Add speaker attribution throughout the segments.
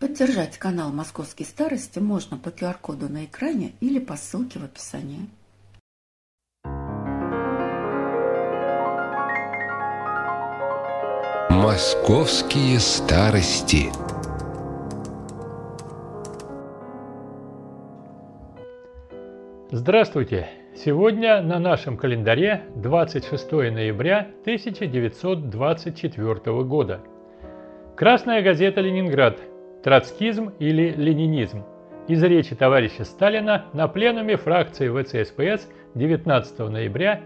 Speaker 1: Поддержать канал «Московские старости» можно по QR-коду на экране или по ссылке в описании.
Speaker 2: «Московские старости».
Speaker 3: Здравствуйте! Сегодня на нашем календаре 26 ноября 1924 года. Красная газета «Ленинград. Троцкизм или ленинизм». Из речи товарища Сталина на пленуме фракции ВЦСПС 19 ноября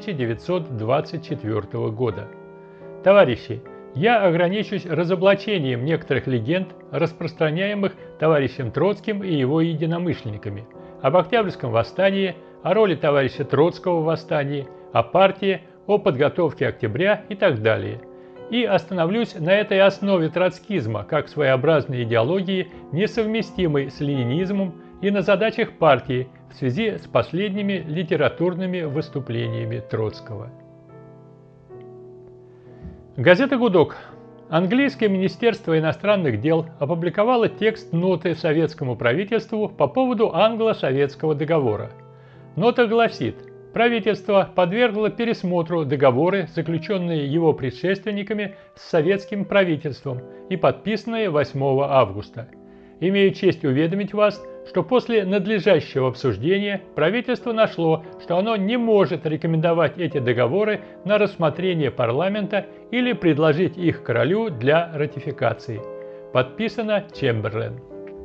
Speaker 3: 1924 года. Товарищи, я ограничусь разоблачением некоторых легенд, распространяемых товарищем Троцким и его единомышленниками, об Октябрьском восстании, о роли товарища Троцкого в восстании, о партии, о подготовке октября и так далее. И остановлюсь на этой основе троцкизма, как своеобразной идеологии, несовместимой с ленинизмом, и на задачах партии в связи с последними литературными выступлениями Троцкого. Газета «Гудок». Английское министерство иностранных дел опубликовало текст ноты советскому правительству по поводу англо-советского договора. Нота гласит: правительство подвергло пересмотру договоры, заключенные его предшественниками с советским правительством и подписанные 8 августа. Имею честь уведомить вас, что после надлежащего обсуждения правительство нашло, что оно не может рекомендовать эти договоры на рассмотрение парламента или предложить их королю для ратификации. Подписано Чемберлен.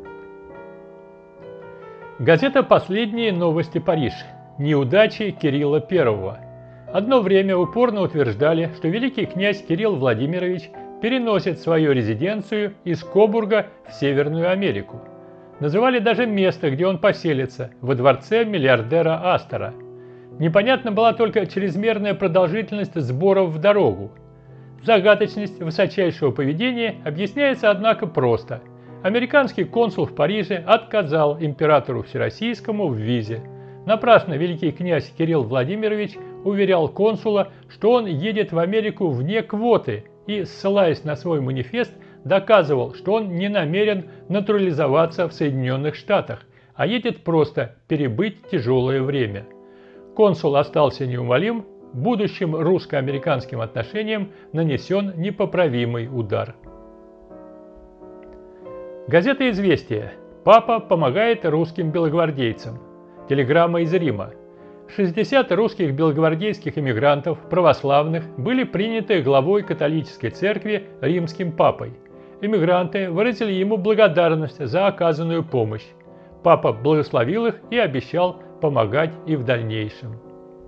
Speaker 3: Газета «Последние новости. Париж». Неудачи Кирилла I. Одно время упорно утверждали, что великий князь Кирилл Владимирович переносит свою резиденцию из Кобурга в Северную Америку. Называли даже место, где он поселится, во дворце миллиардера Астора. Непонятна была только чрезмерная продолжительность сборов в дорогу. Загадочность высочайшего поведения объясняется, однако, просто. Американский консул в Париже отказал императору Всероссийскому в визе. Напрасно великий князь Кирилл Владимирович уверял консула, что он едет в Америку вне квоты и, ссылаясь на свой манифест, доказывал, что он не намерен натурализоваться в Соединенных Штатах, а едет просто перебыть тяжелое время. Консул остался неумолим, будущим русско-американским отношениям нанесен непоправимый удар. Газета «Известия». Папа помогает русским белогвардейцам. Телеграмма из Рима. 60 русских белогвардейских эмигрантов, православных, были приняты главой католической церкви римским папой. Эмигранты выразили ему благодарность за оказанную помощь. Папа благословил их и обещал помогать и в дальнейшем.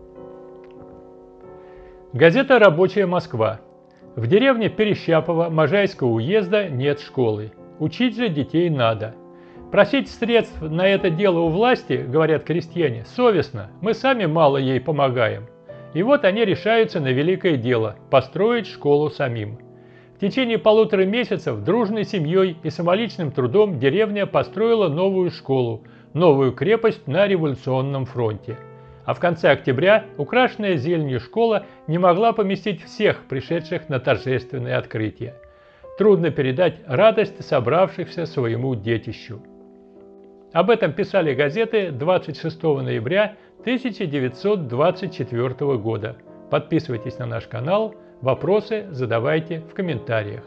Speaker 3: Газета «Рабочая Москва». В деревне Перещапово Можайского уезда нет школы. Учить же детей надо. Просить средств на это дело у власти, говорят крестьяне, совестно, мы сами мало ей помогаем. И вот они решаются на великое дело – построить школу самим. В течение 1,5 месяцев дружной семьей и самоличным трудом деревня построила новую школу, новую крепость на революционном фронте. А в конце октября украшенная зеленью школа не могла поместить всех пришедших на торжественное открытие. Трудно передать радость собравшихся своему детищу. Об этом писали газеты 26 ноября 1924 года. Подписывайтесь на наш канал, вопросы задавайте в комментариях.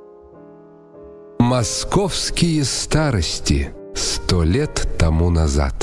Speaker 2: «Московские старости» 100 лет тому назад.